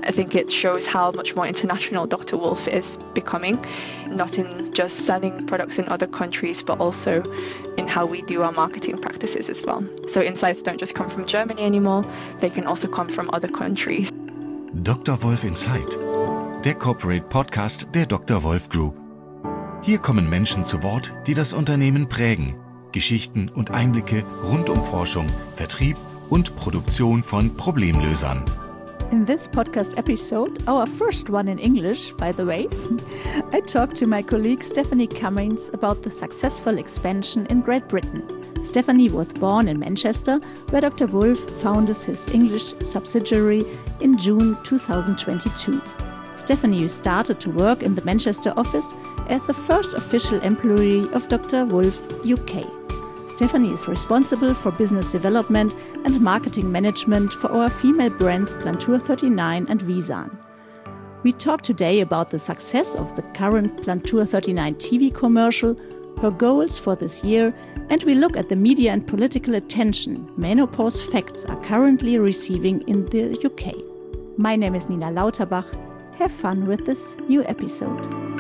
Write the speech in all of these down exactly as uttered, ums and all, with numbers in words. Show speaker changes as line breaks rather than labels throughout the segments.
I think it shows how much more international Doctor Wolf is becoming, not in just selling products in other countries, but also in how we do our marketing practices as well. So insights don't just come from Germany anymore, they can also come from other countries.
Doktor Wolf Insight, der Corporate Podcast der Doktor Wolf Group. Hier kommen Menschen zu Wort, die das Unternehmen prägen. Geschichten und Einblicke rund um Forschung, Vertrieb und Produktion von Problemlösern.
In this podcast episode, our first one in English, by the way, I talked to my colleague Stephanie Cummings about the successful expansion in Great Britain. Stephanie was born in Manchester, where Doctor Wolf founded his English subsidiary in June two thousand twenty-two. Stephanie started to work in the Manchester office as the first official employee of Doctor Wolf U K. Stephanie is responsible for business development and marketing management for our female brands Plantur thirty-nine and Visan. We talk today about the success of the current Plantur thirty-nine T V commercial, her goals for this year, and we look at the media and political attention menopause facts are currently receiving in the U K. My name is Nina Lauterbach. Have fun with this new episode.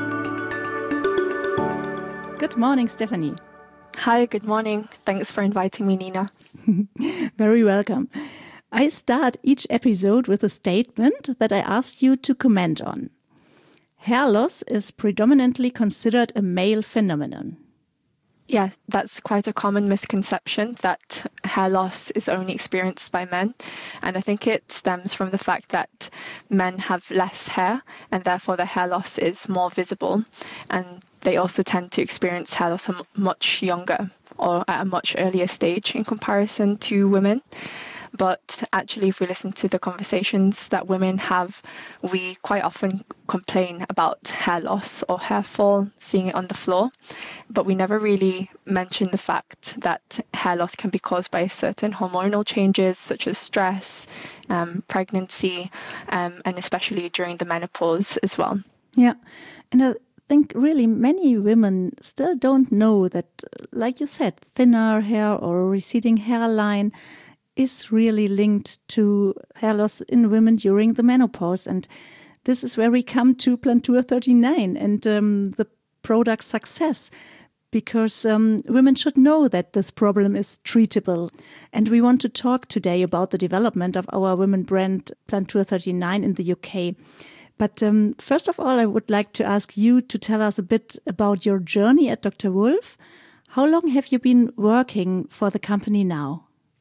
Good morning, Stephanie.
Hi, good morning. Thanks for inviting me, Nina.
Very welcome. I start each episode with a statement that I ask you to comment on. Hair loss is predominantly considered a male phenomenon.
Yeah, that's quite a common misconception that hair loss is only experienced by men. And I think it stems from the fact that men have less hair and therefore their hair loss is more visible. And they also tend to experience hair loss much younger or at a much earlier stage in comparison to women. But actually, if we listen to the conversations that women have, we quite often complain about hair loss or hair fall, seeing it on the floor. But we never really mention the fact that hair loss can be caused by certain hormonal changes, such as stress, um, pregnancy, um, and especially during the menopause as well.
Yeah, and I think really many women still don't know that, like you said, thinner hair or a receding hairline is really linked to hair loss in women during the menopause. And this is where we come to Plantur thirty-nine and um, the product success, because um, women should know that this problem is treatable. And we want to talk today about the development of our women brand Plantur thirty-nine in the U K. But um, first of all, I would like to ask you to tell us a bit about your journey at Doctor Wolf. How long have you been working for the company now?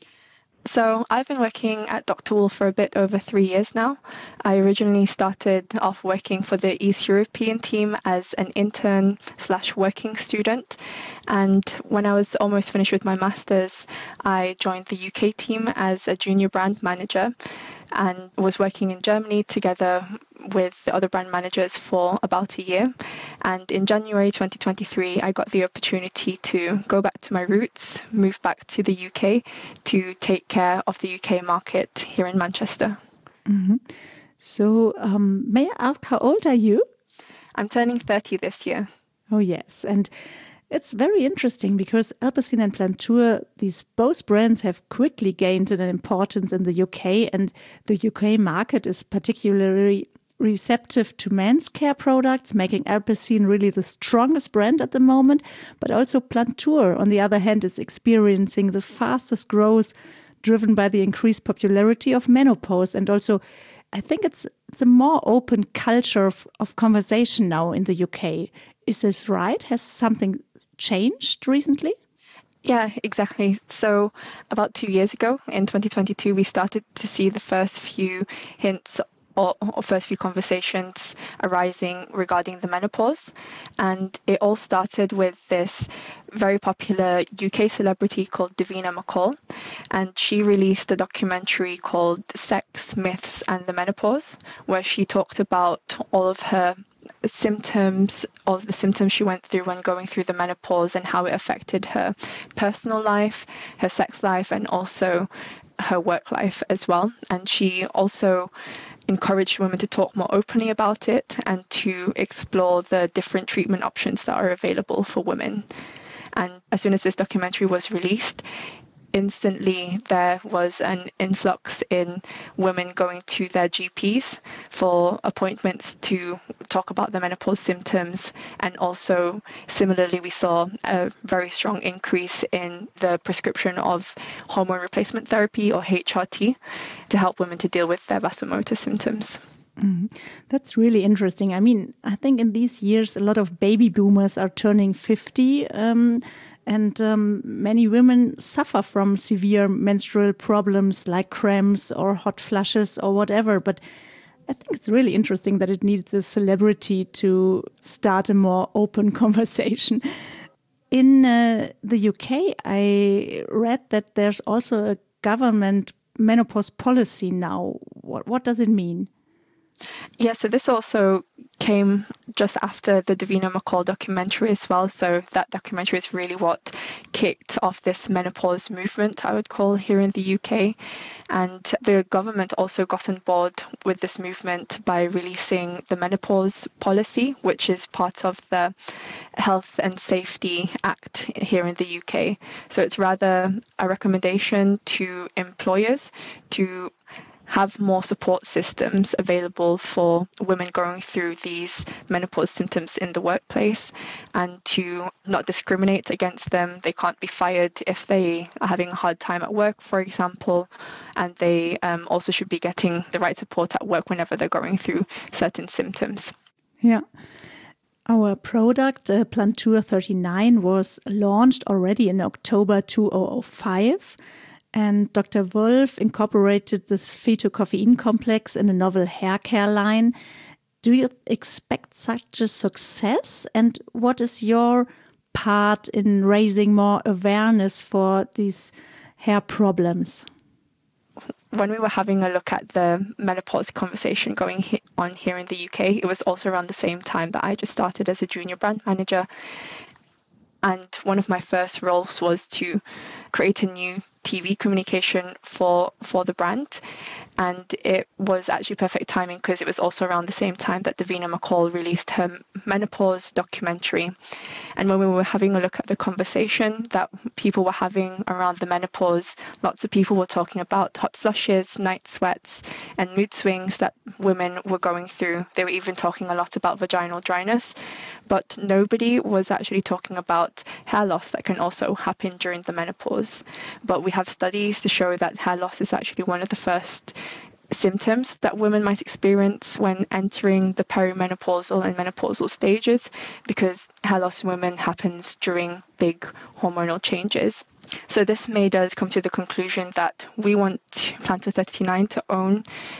So I've been working at Doctor Wolf for a bit over three years now. I originally started off working for the East European team as an intern slash working student. And when I was almost finished with my master's, I joined the U K team as a junior brand manager and was working in Germany together with the other brand managers for about a year. And in January twenty twenty-three, I got the opportunity to go back to my roots, move back to the U K to take care of the U K market here in Manchester.
Mm-hmm. So um, may I ask, how old are you?
I'm turning thirty this year.
Oh, yes. And it's very interesting because Alpecin and Plantur, these both brands have quickly gained an importance in the U K, and the U K market is particularly receptive to men's care products, making Alpecin really the strongest brand at the moment. But also Plantur, on the other hand, is experiencing the fastest growth driven by the increased popularity of menopause. And also, I think it's, it's a more open culture of, of conversation now in the U K. Is this right? Has something changed recently?
Yeah, exactly. So about two years ago, in twenty twenty-two, we started to see the first few hints or, or first few conversations arising regarding the menopause. And it all started with this very popular U K celebrity called Davina McCall. And she released a documentary called Sex, Myths and the Menopause, where she talked about all of her symptoms, all of the symptoms she went through when going through the menopause and how it affected her personal life, her sex life, and also her work life as well. And she also encouraged women to talk more openly about it and to explore the different treatment options that are available for women. And as soon as this documentary was released, instantly there was an influx in women going to their G Ps for appointments to talk about the menopause symptoms. And also, similarly, we saw a very strong increase in the prescription of hormone replacement therapy, or H R T, to help women to deal with their vasomotor symptoms.
Mm, that's really interesting. I mean, I think in these years, a lot of baby boomers are turning fifty, um, and um, many women suffer from severe menstrual problems like cramps or hot flushes or whatever. But I think it's really interesting that it needs a celebrity to start a more open conversation. In uh, the U K, I read that there's also a government menopause policy now. What, what does it mean?
Yeah, so this also came just after the Davina McCall documentary as well. So that documentary is really what kicked off this menopause movement, I would call, here in the U K. And the government also got on board with this movement by releasing the menopause policy, which is part of the Health and Safety Act here in the U K. So it's rather a recommendation to employers to have more support systems available for women going through these menopause symptoms in the workplace, and to not discriminate against them. They can't be fired if they are having a hard time at work, for example, and they um, also should be getting the right support at work whenever they're going through certain symptoms.
Yeah. Our product, uh, Plantur thirty-nine, was launched already in October two thousand five. And Doctor Wolf incorporated this phytocoffeine complex in a novel hair care line. Do you expect such a success? And what is your part in raising more awareness for these hair problems?
When we were having a look at the menopause conversation going on here in the U K, it was also around the same time that I just started as a junior brand manager. And one of my first roles was to create a new T V communication for for the brand. And it was actually perfect timing because it was also around the same time that Davina McCall released her menopause documentary. And when we were having a look at the conversation that people were having around the menopause, lots of people were talking about hot flushes, night sweats, and mood swings that women were going through. They were even talking a lot about vaginal dryness, but nobody was actually talking about hair loss that can also happen during the menopause. But we have studies to show that hair loss is actually one of the first symptoms that women might experience when entering the perimenopausal and menopausal stages, because hair loss in women happens during big hormonal changes. So this made us come to the conclusion that we want Plantur thirty-nine to own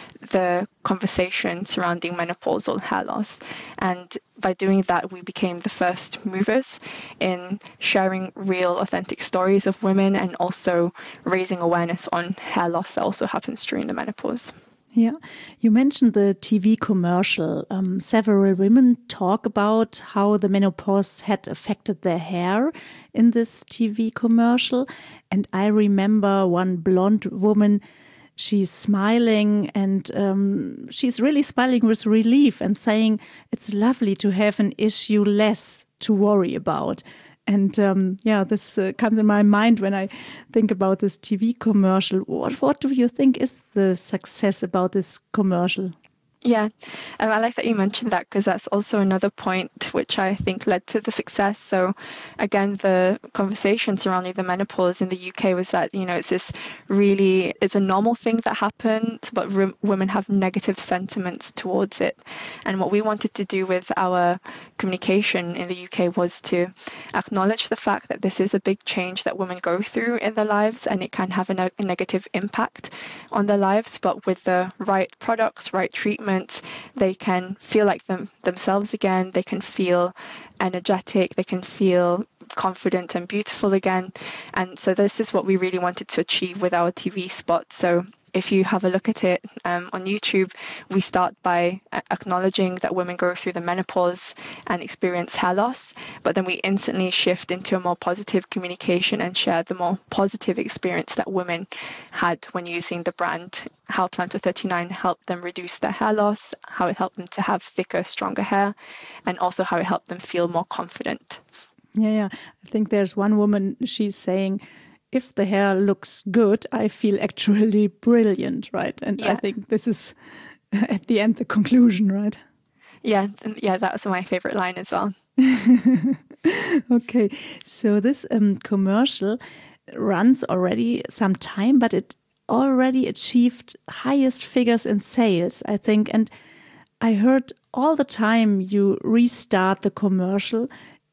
the conversation surrounding menopausal hair loss. And by doing that, we became the first movers in sharing real, authentic stories of women and also raising awareness on hair loss that also happens during the menopause.
Yeah, you mentioned the T V commercial. Um, several women talk about how the menopause had affected their hair in this T V commercial. And I remember one blonde woman, she's smiling and um, she's really smiling with relief and saying it's lovely to have an issue less to worry about. And um, yeah, this uh, comes in my mind when I think about this T V commercial. What, what do you think is the success about this commercial?
Yeah, um, I like that you mentioned that because that's also another point which I think led to the success. So again, the conversation surrounding the menopause in the U K was that, you know, it's this really, it's a normal thing that happened, but r- women have negative sentiments towards it. And what we wanted to do with our communication in the U K was to acknowledge the fact that this is a big change that women go through in their lives, and it can have a, ne- a negative impact on their lives, but with the right products, right treatment, they can feel like them themselves again. They can feel energetic. They can feel confident and beautiful again. And so this is what we really wanted to achieve with our T V spot. So if you have a look at it um, on YouTube, we start by acknowledging that women go through the menopause and experience hair loss, but then we instantly shift into a more positive communication and share the more positive experience that women had when using the brand, how Plantur thirty-nine helped them reduce their hair loss, how it helped them to have thicker, stronger hair, and also how it helped them feel more confident.
Yeah, yeah. I think there's one woman, she's saying, if the hair looks good, I feel actually brilliant, right? And
Yeah.
I think this is at the end the conclusion, right?
Yeah, yeah, that was my favorite line as well.
Okay, so this um, commercial runs already some time, but it already achieved highest figures in sales, I think. And I heard all the time you restart the commercial,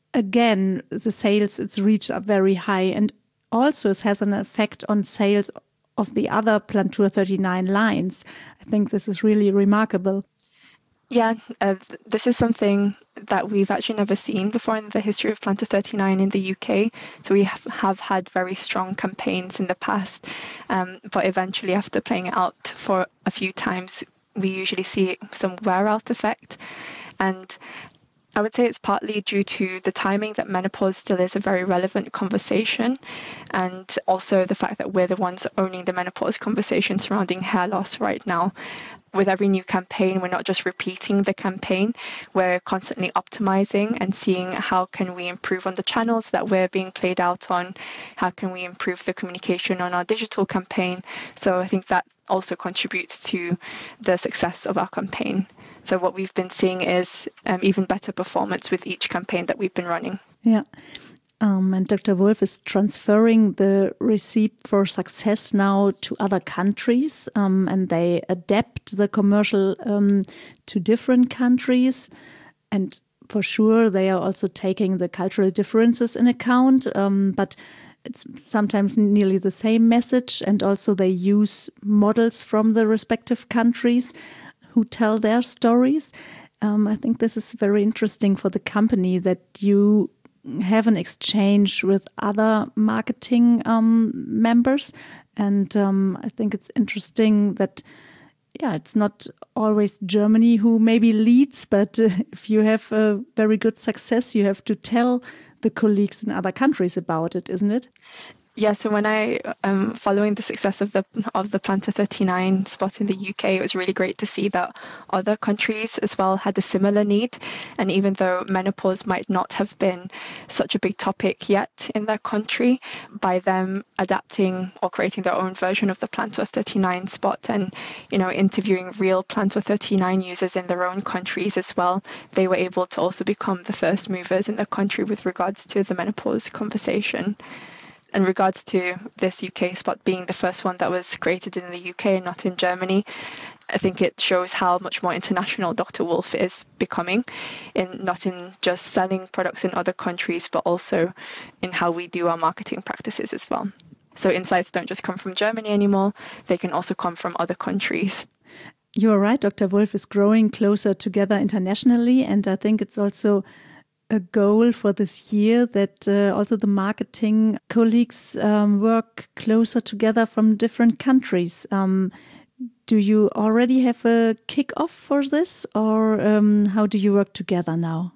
again, the sales it's reached are very high, and also it has an effect on sales of the other Plantur thirty-nine lines. I think this is really remarkable.
Yeah, uh, this is something that we've actually never seen before in the history of Plantur thirty-nine in the U K. So we have, have had very strong campaigns in the past, um, but eventually after playing it out for a few times, we usually see some wear out effect. And I would say it's partly due to the timing that menopause still is a very relevant conversation, and also the fact that we're the ones owning the menopause conversation surrounding hair loss right now. With every new campaign, we're not just repeating the campaign, we're constantly optimizing and seeing how can we improve on the channels that we're being played out on, how can we improve the communication on our digital campaign. So I think that also contributes to the success of our campaign. So what we've been seeing is um, even better performance with each campaign that we've been running.
Yeah. Um, and Doctor Wolf is transferring the recipe for success now to other countries, um, and they adapt the commercial um, to different countries. And for sure, they are also taking the cultural differences in account, um, but it's sometimes nearly the same message. And also they use models from the respective countries who tell their stories. Um, I think this is very interesting for the company that you have an exchange with other marketing um, members. And um, I think it's interesting that, yeah, it's not always Germany who maybe leads, but uh, if you have a very good success, you have to tell the colleagues in other countries about it, isn't it?
Yeah, so when I, um, following the success of the of the Plantur thirty-nine spot in the U K, it was really great to see that other countries as well had a similar need. And even though menopause might not have been such a big topic yet in their country, by them adapting or creating their own version of the Plantur thirty-nine spot and, you know, interviewing real Plantur thirty-nine users in their own countries as well, they were able to also become the first movers in their country with regards to the menopause conversation. In regards to this U K spot being the first one that was created in the U K and not in Germany, I think it shows how much more international Doctor Wolf is becoming, in not in just selling products in other countries, but also in how we do our marketing practices as well. So insights don't just come from Germany anymore, they can also come from other countries.
You're right, Doctor Wolf is growing closer together internationally, and I think it's also a goal for this year that uh, also the marketing colleagues um, work closer together from different countries. Um, do you already have a kick-off for this, or um, how do you work together now?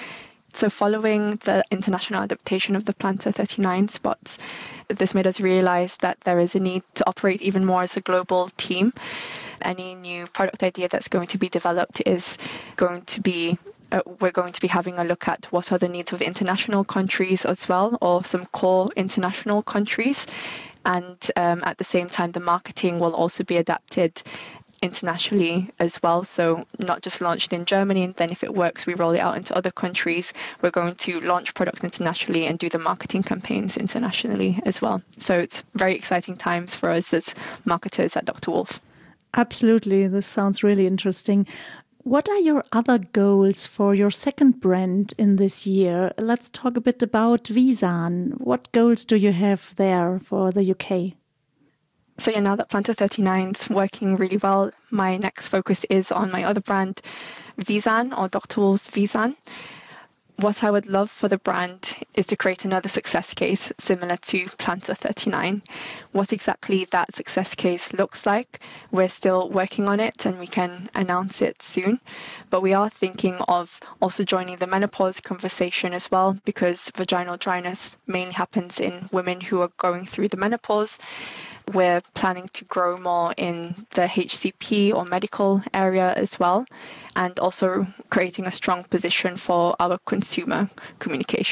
So following the international adaptation of the Plantur thirty-nine spots, this made us realize that there is a need to operate even more as a global team. Any new product idea that's going to be developed is going to be Uh, we're going to be having a look at what are the needs of international countries as well, or some core international countries. And um, at the same time, the marketing will also be adapted internationally as well. So not just launched in Germany, and then if it works, we roll it out into other countries. We're going to launch products internationally and do the marketing campaigns internationally as well. So it's very exciting times for us as marketers at Doctor Wolf.
Absolutely. This sounds really interesting. What are your other goals for your second brand in this year? Let's talk a bit about Visan. What goals do you have there for the U K?
So yeah, now that Plantur thirty-nine is working really well, my next focus is on my other brand, Visan, or Doctor Wolf's Visan. What I would love for the brand is to create another success case similar to Plantur thirty-nine. What exactly that success case looks like, we're still working on it and we can announce it soon. But we are thinking of also joining the menopause conversation as well, because vaginal dryness mainly happens in women who are going through the menopause. We're planning to grow more in the H C P or medical area as well, and also creating a strong position for our consumer communication.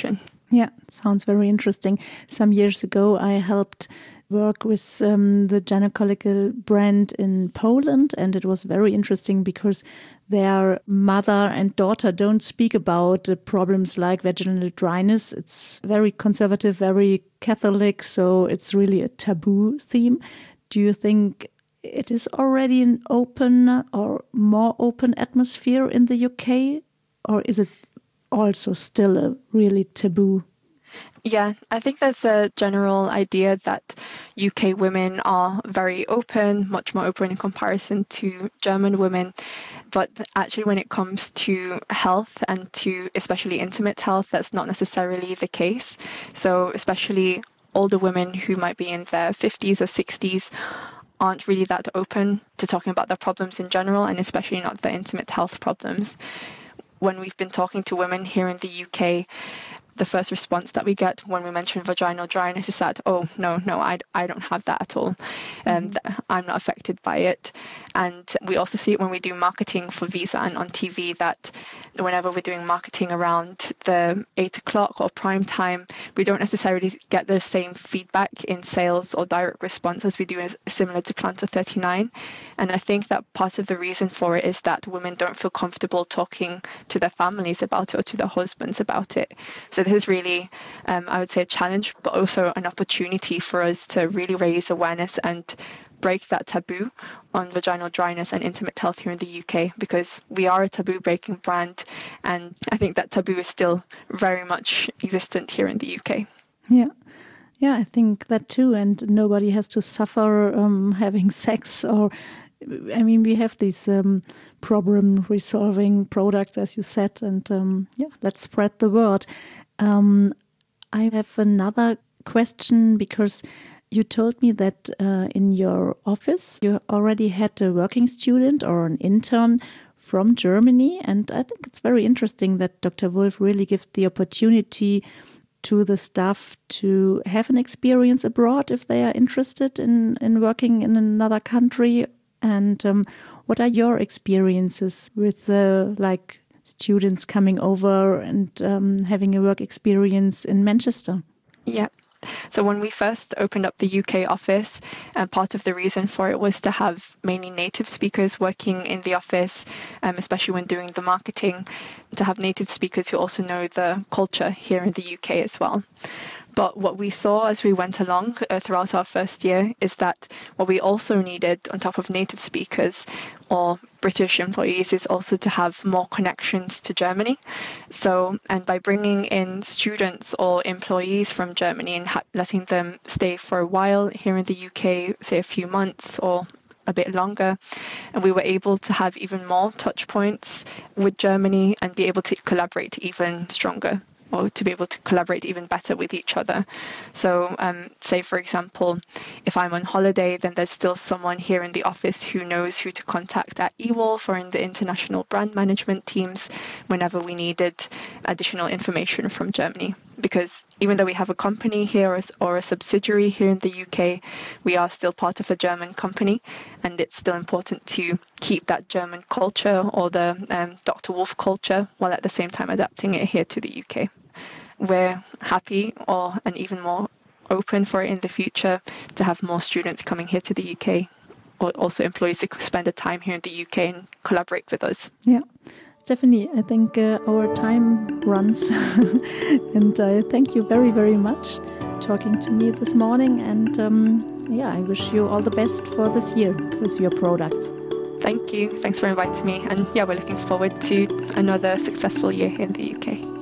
Yeah, sounds very interesting. Some years ago, I helped work with um, the gynecological brand in Poland, and it was very interesting because their mother and daughter don't speak about uh, problems like vaginal dryness. It's very conservative, very Catholic, so it's really a taboo theme. Do you think it is already an open or more open atmosphere in the U K, or is it also still a really taboo?
Yeah, I think there's a general idea that U K women are very open, much more open in comparison to German women. But actually, when it comes to health and to especially intimate health, that's not necessarily the case. So especially older women who might be in their fifties or sixties aren't really that open to talking about their problems in general, and especially not their intimate health problems. When we've been talking to women here in the U K, the first response that we get when we mention vaginal dryness is that, oh, no, no, I, I don't have that at all. Um, mm-hmm. I'm not affected by it. And we also see it when we do marketing for Visa and on T V, that whenever we're doing marketing around the eight o'clock or prime time, we don't necessarily get the same feedback in sales or direct response as we do as, similar to Planter thirty-nine. And I think that part of the reason for it is that women don't feel comfortable talking to their families about it or to their husbands about it. So this is really, um, I would say, a challenge, but also an opportunity for us to really raise awareness and break that taboo on vaginal dryness and intimate health here in the U K, because we are a taboo breaking brand, and I think that taboo is still very much existent here in the U K.
Yeah. Yeah, I think that too. And nobody has to suffer um, having sex, or, I mean, we have these um, problem resolving products, as you said, and um, yeah, let's spread the word. Um, I have another question, because you told me that uh, in your office you already had a working student or an intern from Germany, and I think it's very interesting that Doctor Wolf really gives the opportunity to the staff to have an experience abroad if they are interested in, in working in another country. And um, what are your experiences with the like students coming over and um, having a work experience in Manchester?
Yeah. So when we first opened up the U K office, and uh, part of the reason for it was to have mainly native speakers working in the office, um, especially when doing the marketing, to have native speakers who also know the culture here in the U K as well. But what we saw as we went along uh, throughout our first year is that what we also needed on top of native speakers or British employees is also to have more connections to Germany. So, and by bringing in students or employees from Germany and ha- letting them stay for a while here in the U K, say a few months or a bit longer, and we were able to have even more touch points with Germany and be able to collaborate even stronger, or to be able to collaborate even better with each other. So um, say, for example, if I'm on holiday, then there's still someone here in the office who knows who to contact at eWolf or in the international brand management teams whenever we needed additional information from Germany. Because even though we have a company here or a subsidiary here in the U K, we are still part of a German company, and it's still important to keep that German culture or the um, Doctor Wolf culture while at the same time adapting it here to the U K. We're happy or and even more open for it in the future to have more students coming here to the U K, or also employees to spend a time here in the U K and collaborate with us.
Yeah. Stephanie, I think uh, our time runs and I thank you very, very much talking to me this morning, and um, yeah, I wish you all the best for this year with your products.
Thank you. Thanks for inviting me, and yeah, we're looking forward to another successful year here in the U K.